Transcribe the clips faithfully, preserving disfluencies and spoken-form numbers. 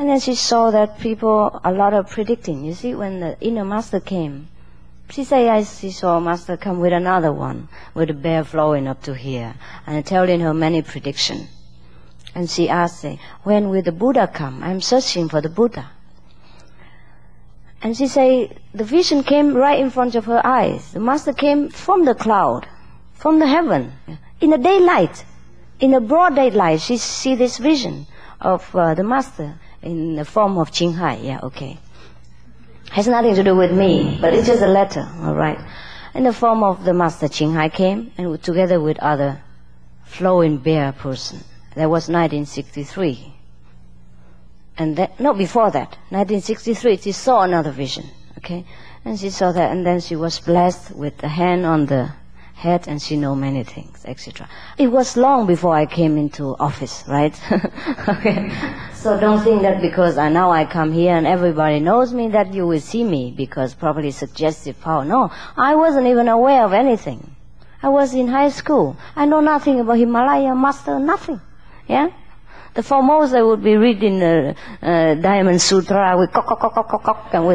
And then she saw that people, a lot of predicting. You see, when the inner master came, she said, I she saw master come with another one, with a bear flowing up to here, and telling her many predictions. And she asked, when will the Buddha come? I'm searching for the Buddha. And she said, the vision came right in front of her eyes. The master came from the cloud, from the heaven, in the daylight, in the broad daylight. She see this vision of uh, the master in the form of Qinghai. Yeah, okay. Has nothing to do with me, but it's just a letter, all right. In the form of the master, Qinghai came, and together with other flowing bear person. That was nineteen sixty-three. And that, no, before that, nineteen sixty-three, she saw another vision, okay? And she saw that, and then she was blessed with the hand on the head, and she know many things, et cetera. It was long before I came into office, right? Okay. So don't think that because I now I come here and everybody knows me that you will see me because probably suggestive power. No, I wasn't even aware of anything. I was in high school. I know nothing about Himalaya master, nothing. Yeah? The Formosa would be reading the uh, Diamond Sutra with cock, cock, cock, cock, cock, cock, and with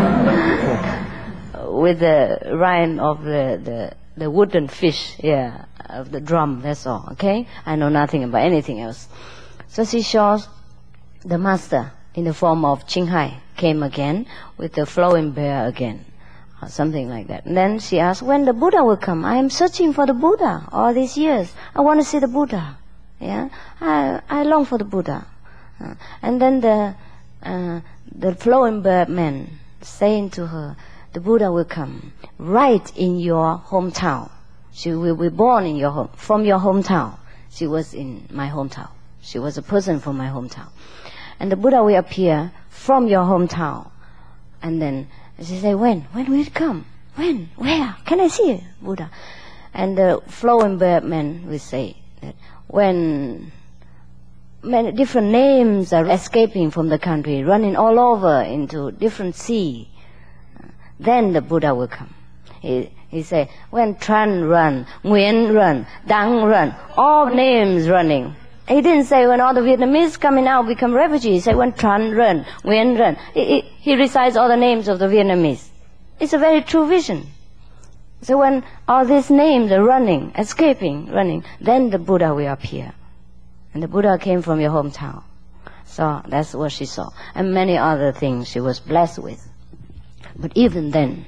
with the rhyme of the, the the wooden fish, yeah, of the drum, that's all, okay? I know nothing about anything else. So she shows the master in the form of Qinghai came again with the flowing bear again, or something like that. And then she asked, when the Buddha will come? I am searching for the Buddha all these years. I want to see the Buddha. Yeah, I I long for the Buddha. Uh, and then the uh, the flowing bear man saying to her, the Buddha will come right in your hometown. She will be born in your home, from your hometown. She was in my hometown. She was a person from my hometown. And the Buddha will appear from your hometown. And then she say, when? When will it come? When? Where? Can I see it, Buddha? And the flowing bear man will say that when many different names are escaping from the country, running all over into different sea, then the Buddha will come. He, he say, when Tran run, Nguyen run, Dang run, all names running. He didn't say when all the Vietnamese coming out become refugees. He said when Tran run, Nguyen run. He, he, he recites all the names of the Vietnamese. It's a very true vision. So when all these names are running, escaping, running, then the Buddha will appear. And the Buddha came from your hometown. So that's what she saw. And many other things she was blessed with. But even then,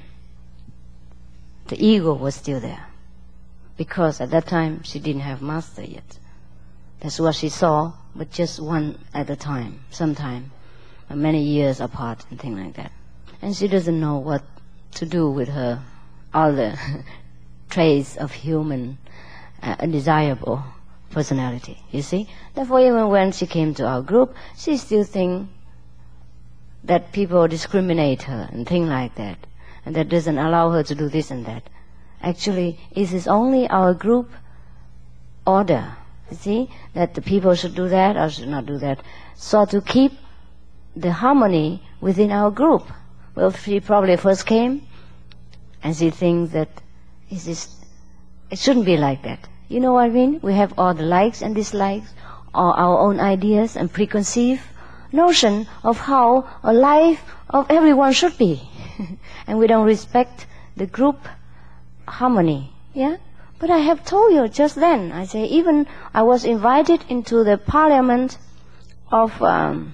the ego was still there. Because at that time, she didn't have master yet. That's what she saw, but just one at a time, sometime, many years apart and things like that. And she doesn't know what to do with her other traits of human uh, undesirable personality, you see. Therefore, even when she came to our group, she still thinks that people discriminate her and things like that, and that doesn't allow her to do this and that. Actually, it is only our group order, you see, that the people should do that or should not do that. So to keep the harmony within our group. Well, she probably first came, and she thinks that it, is, it shouldn't be like that. You know what I mean? We have all the likes and dislikes, all our own ideas and preconceived notion of how a life of everyone should be. And we don't respect the group harmony. Yeah? But I have told you just then, I say, even I was invited into the parliament of um,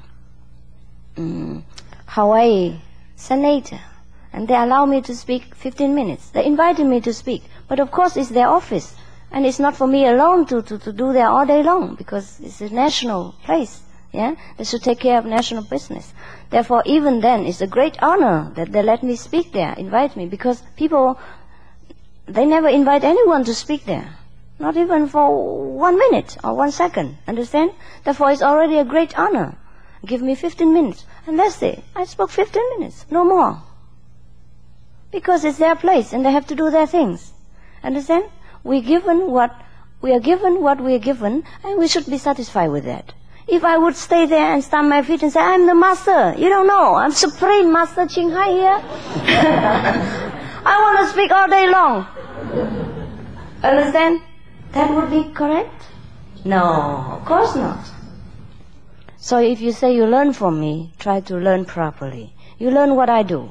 um, Hawaii Senator. And they allow me to speak fifteen minutes. They invited me to speak. But of course it's their office. And it's not for me alone to, to, to do there all day long, because it's a national place. Yeah? They should take care of national business. Therefore, even then, it's a great honor that they let me speak there, invite me, because people, they never invite anyone to speak there. Not even for one minute or one second. Understand? Therefore, it's already a great honor. Give me fifteen minutes. And that's it. I spoke fifteen minutes, no more. Because it's their place and they have to do their things. Understand? We given what we are given what we are given, and we should be satisfied with that. If I would stay there and stamp my feet and say, I'm the master, you don't know, I'm Supreme Master Qinghai here. I want to speak all day long. Understand? That would be correct? No, of course not. So if you say you learn from me, try to learn properly. You learn what I do.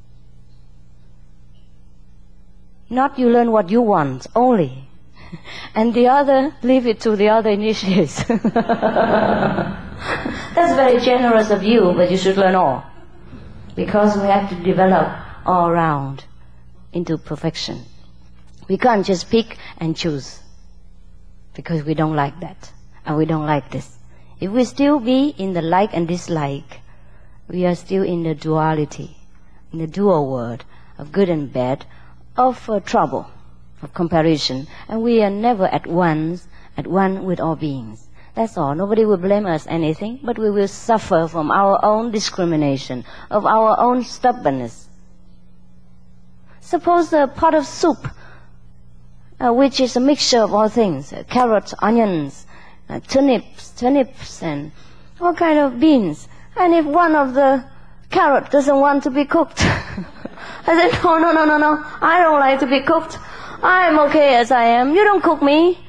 Not you learn what you want only. And the other, leave it to the other initiates. That's very generous of you, but you should learn all. Because we have to develop all around into perfection. We can't just pick and choose. Because we don't like that. And we don't like this. If we still be in the like and dislike, we are still in the duality, in the dual world of good and bad, of uh, trouble, of comparison, and we are never at once, at one with all beings. That's all. Nobody will blame us anything, but we will suffer from our own discrimination, of our own stubbornness. Suppose a pot of soup, uh, which is a mixture of all things, uh, carrots, onions, uh, turnips, turnips, and all kind of beans. And if one of the carrot doesn't want to be cooked, I said, no, no, no, no, no, I don't like to be cooked. I'm okay as I am. You don't cook me.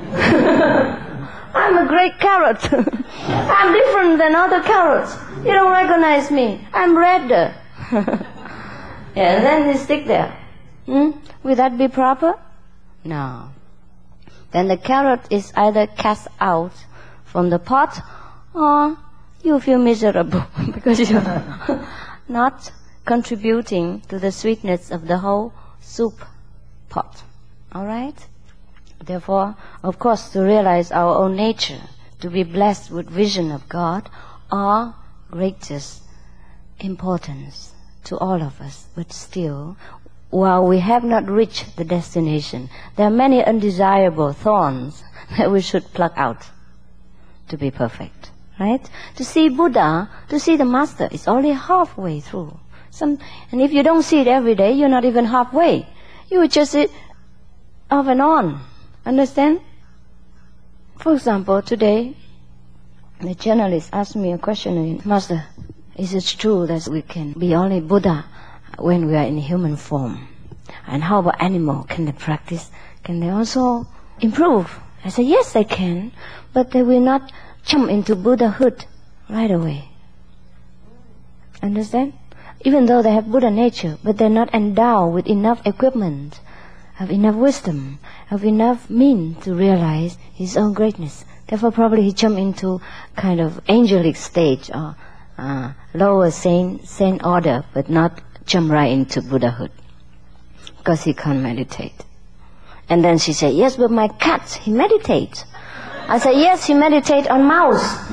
I'm a great carrot. I'm different than other carrots. You don't recognize me. I'm redder. Yeah, and then they stick there. Hmm? Will that be proper? No. Then the carrot is either cast out from the pot, or you feel miserable because you're not contributing to the sweetness of the whole soup pot. All right? Therefore, of course, to realize our own nature, to be blessed with vision of God, are greatest importance to all of us. But still, while we have not reached the destination, there are many undesirable thorns that we should pluck out to be perfect. Right? To see Buddha, to see the Master, is only halfway through. Some, and if you don't see it every day, you're not even halfway. You just sit off and on. Understand? For example, today, the journalist asked me a question again. Master, is it true that we can be only Buddha when we are in human form? And how about animal? Can they practice? Can they also improve? I said, yes, they can, but they will not jump into Buddhahood right away. Understand? Even though they have Buddha nature, but they're not endowed with enough equipment, have enough wisdom, have enough means to realize his own greatness. Therefore, probably he jumped into kind of angelic stage or uh, lower saint, saint order, but not jump right into Buddhahood because he can't meditate. And then she said, yes, but my cat, he meditates. I said, yes, he meditates on mouse.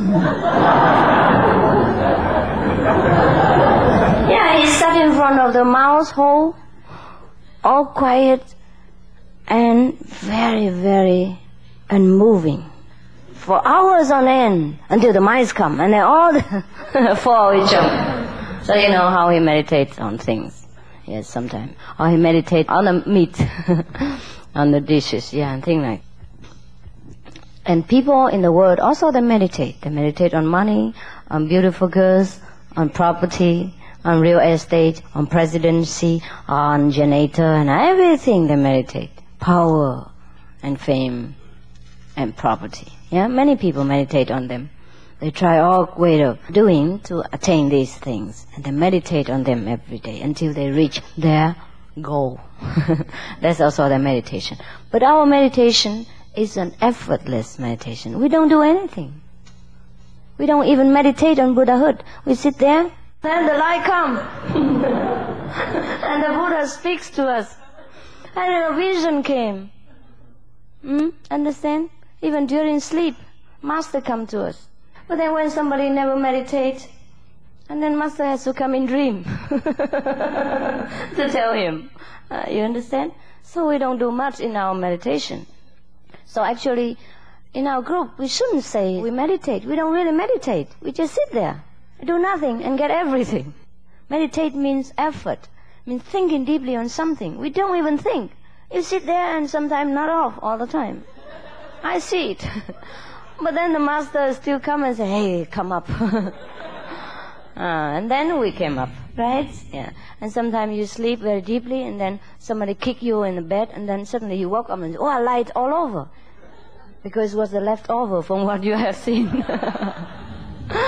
Yeah, he sat in front of the mouse hole, all quiet and very, very unmoving for hours on end until the mice come and they all fall each other. So you know how he meditates on things. Yes, sometimes. Or he meditates on the meat, on the dishes, yeah, and things like that. And people in the world also, they meditate. They meditate on money, on beautiful girls, on property, on real estate, on presidency, on janitor, and everything they meditate. Power and fame and property. Yeah, many people meditate on them. They try all way of doing to attain these things, and they meditate on them every day until they reach their goal. That's also their meditation. But our meditation is an effortless meditation. We don't do anything. We don't even meditate on Buddhahood. We sit there, then the light comes. And the Buddha speaks to us. And then a vision came. Hmm? Understand? Even during sleep, Master come to us. But then when somebody never meditates, and then Master has to come in dream to tell him. Uh, you understand? So we don't do much in our meditation. So actually, in our group, we shouldn't say we meditate. We don't really meditate. We just sit there, do nothing, and get everything. Meditate means effort, means thinking deeply on something. We don't even think. You sit there and sometimes not off all the time. I see it. But then the Master still come and say, hey, come up. uh, and then we came up, right? Yeah. And sometimes you sleep very deeply and then somebody kick you in the bed and then suddenly you woke up and say, oh, I light all over. Because it was the leftover from what you have seen.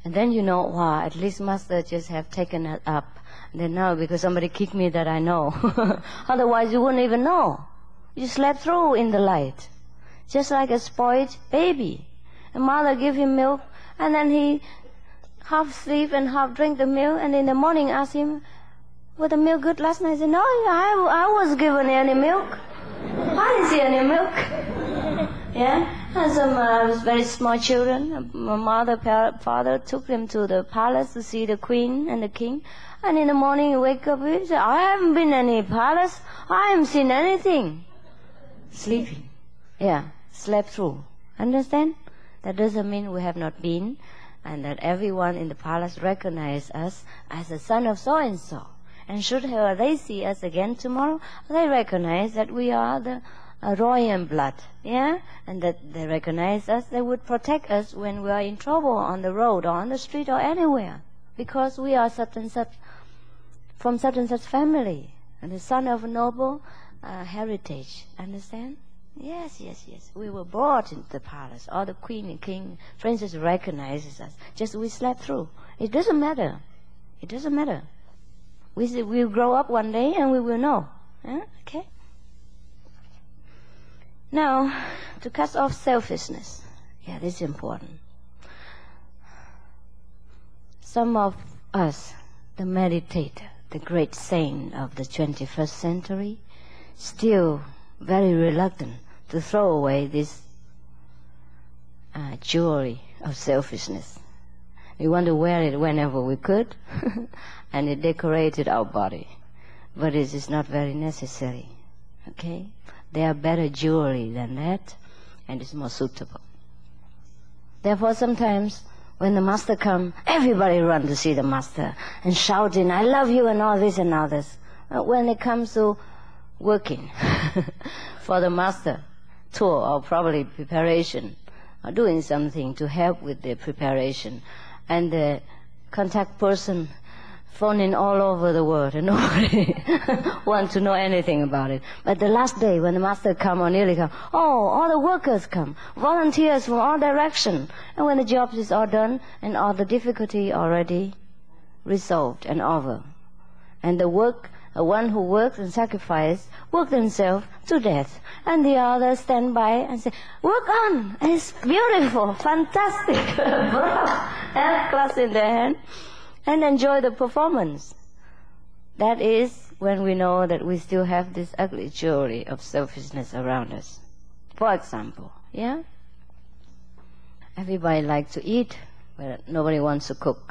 And then you know, wow, at least Master just have taken it up. And then now, because somebody kicked me that I know. Otherwise you wouldn't even know. You slept through in the light. Just like a spoiled baby. A mother give him milk, and then he half sleep and half drink the milk, and in the morning ask him, was the milk good last night? He said, no, I, I was given any milk. I didn't see any milk. Yeah? And some uh, very small children, my mother, father took them to the palace to see the queen and the king. And in the morning you wake up, he said, I haven't been in any palace. I haven't seen anything. Sleeping. Yeah, slept through. Understand? That doesn't mean we have not been, and that everyone in the palace recognize us as the son of so-and-so. And should they see us again tomorrow, they recognize that we are the uh, royal blood, yeah? And that they recognize us, they would protect us when we are in trouble on the road or on the street or anywhere. Because we are such and such, from such and such family, and the son of a noble uh, heritage. Understand? Yes, yes, yes. We were brought into the palace. All the queen and king, princess recognizes us. Just we slept through. It doesn't matter. It doesn't matter. We will grow up one day and we will know. Huh? Okay? Now, to cut off selfishness. Yeah, this is important. Some of us, the meditator, the great saint of the twenty-first century, still very reluctant to throw away this uh, jewelry of selfishness. We want to wear it whenever we could, and it decorated our body. But it is not very necessary. Okay? There are better jewelry than that, and it's more suitable. Therefore, sometimes when the master comes, everybody run to see the master and shouting, I love you, and all this and all this. But when it comes to working for the master tour, or probably preparation, or doing something to help with the preparation, and the contact person phoning all over the world, and nobody wants to know anything about it. But the last day, when the master come or nearly come, oh, all the workers come, volunteers from all directions. And when the job is all done, and all the difficulty already resolved and over, and the work, the one who works and sacrifices, work themselves to death, and the others stand by and say, work on, it's beautiful, fantastic, bravo, and class in their hand, and enjoy the performance. That is when we know that we still have this ugly jewelry of selfishness around us. For example, yeah? Everybody likes to eat, but nobody wants to cook.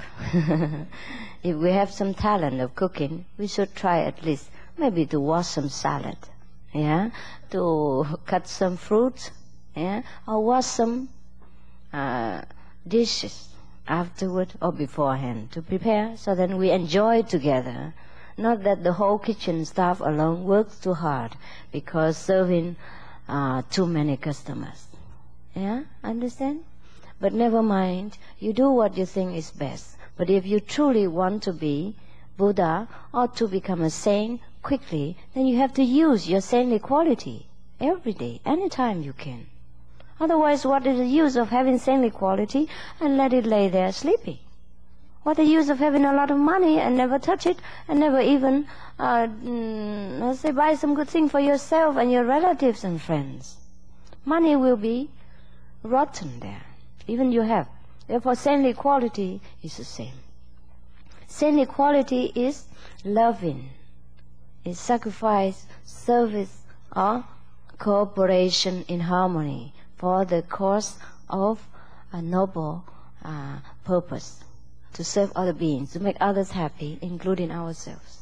If we have some talent of cooking, we should try at least maybe to wash some salad, yeah? To cut some fruit, yeah? Or wash some uh, dishes afterward or beforehand to prepare, so then we enjoy together. Not that the whole kitchen staff alone works too hard because serving uh, too many customers. Yeah, understand? But never mind, you do what you think is best. But if you truly want to be Buddha or to become a saint quickly, then you have to use your saintly quality every day, anytime you can. Otherwise, what is the use of having saintly quality and let it lay there sleeping? What the use of having a lot of money and never touch it and never even, uh, mm, let's say, buy some good thing for yourself and your relatives and friends? Money will be rotten there, even you have. Therefore, saintly quality is the same. Saintly quality is loving, is sacrifice, service, or cooperation in harmony for the cause of a noble uh, purpose, to serve other beings, to make others happy, including ourselves.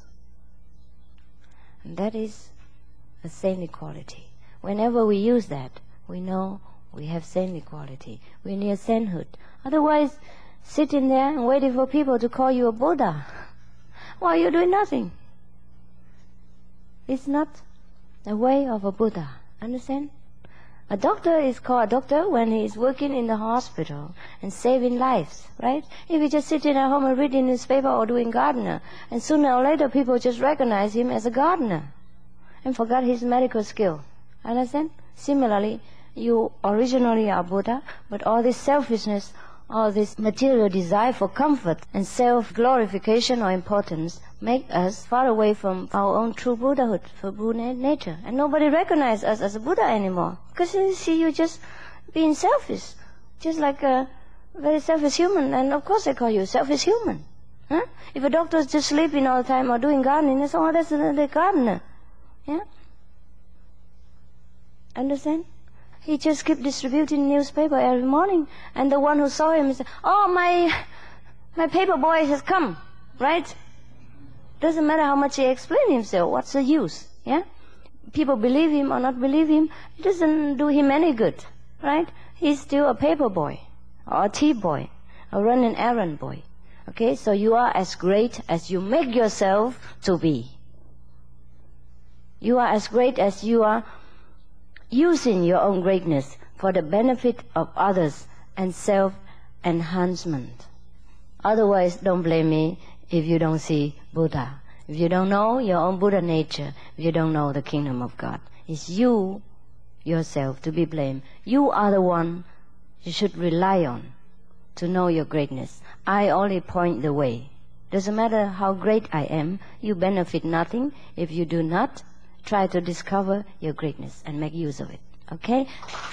And that is a saintly quality. Whenever we use that, we know we have saintly quality. We're near sainthood. Otherwise, sitting there and waiting for people to call you a Buddha while you're doing nothing. It's not the way of a Buddha. Understand? A doctor is called a doctor when he is working in the hospital and saving lives, right? If he just sitting at home and reading newspaper or doing gardener, and sooner or later people just recognize him as a gardener and forgot his medical skill. Understand? Similarly, you originally are Buddha, but all this selfishness all this material desire for comfort and self-glorification or importance make us far away from our own true Buddhahood, for Buddha nature. And nobody recognizes us as a Buddha anymore. Because they see you just being selfish, just like a very selfish human. And of course they call you a selfish human. Huh? If a doctor is just sleeping all the time or doing gardening, they say, oh, that's the gardener. Yeah? Understand? He just kept distributing newspaper every morning, and the one who saw him said, oh, my my paper boy has come, right? Doesn't matter how much he explained himself, what's the use, yeah? People believe him or not believe him, it doesn't do him any good, right? He's still a paper boy, or a tea boy, a running errand boy, okay? So you are as great as you make yourself to be. You are as great as you are using your own greatness for the benefit of others and self-enhancement. Otherwise, don't blame me if you don't see Buddha. If you don't know your own Buddha nature, if you don't know the kingdom of God. It's you, yourself, to be blamed. You are the one you should rely on to know your greatness. I only point the way. Doesn't matter how great I am, you benefit nothing if you do not try to discover your greatness and make use of it. Okay?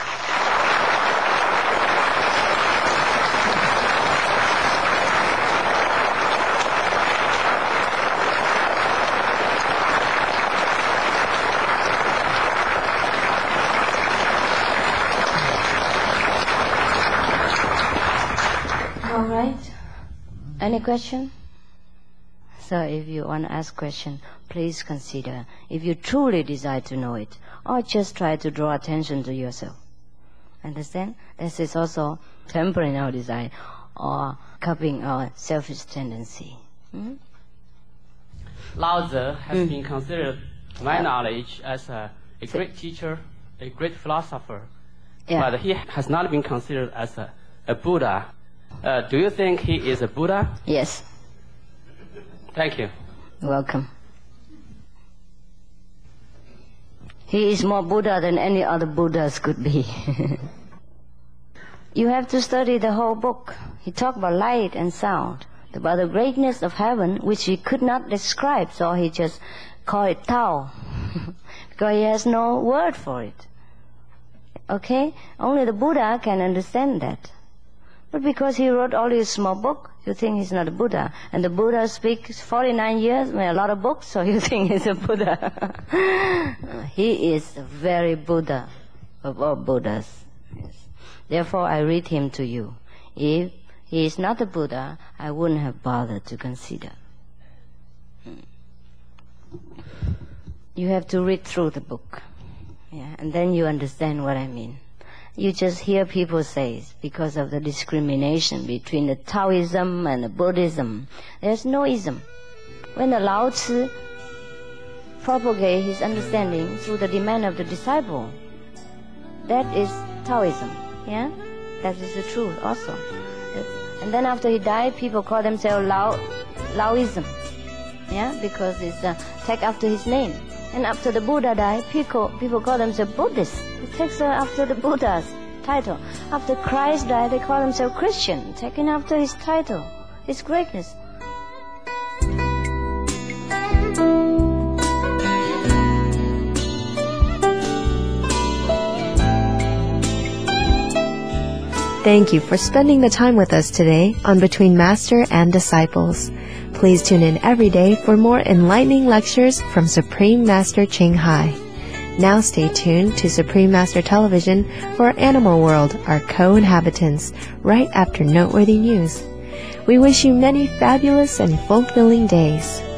All right. Any question? So if you want to ask question, please consider if you truly desire to know it, or just try to draw attention to yourself. Understand? This is also tempering our desire or curbing our selfish tendency. Hmm? Lao Tzu has Mm. been considered, to my knowledge, as a, a great teacher, a great philosopher, Yeah. but he has not been considered as a, a Buddha. Uh, do you think he is a Buddha? Yes. Thank you. Welcome. He is more Buddha than any other Buddhas could be. You have to study the whole book. He talked about light and sound, about the greatness of heaven, which he could not describe, so he just called it Tao, because he has no word for it. Okay? Only the Buddha can understand that. But because he wrote only a small book, you think he's not a Buddha. And the Buddha speaks forty-nine years, I mean, a lot of books, so you think he's a Buddha. He is the very Buddha of all Buddhas. Yes. Therefore, I read him to you. If he is not a Buddha, I wouldn't have bothered to consider. You have to read through the book, yeah, and then you understand what I mean. You just hear people say, because of the discrimination between the Taoism and the Buddhism, there's no ism. When the Lao Tzu propagated his understanding through the demand of the disciple, that is Taoism, yeah? That is the truth also. And then after he died, people call themselves Lao, Laoism, yeah? Because it's uh, taken after his name. And after the Buddha died, people, people call themselves Buddhists. It takes uh, after the Buddha's title. After Christ died, they call themselves Christian, taken after his title, his greatness. Thank you for spending the time with us today on Between Master and Disciples. Please tune in every day for more enlightening lectures from Supreme Master Ching Hai. Now stay tuned to Supreme Master Television for Animal World, our co-inhabitants, right after noteworthy news. We wish you many fabulous and fulfilling days.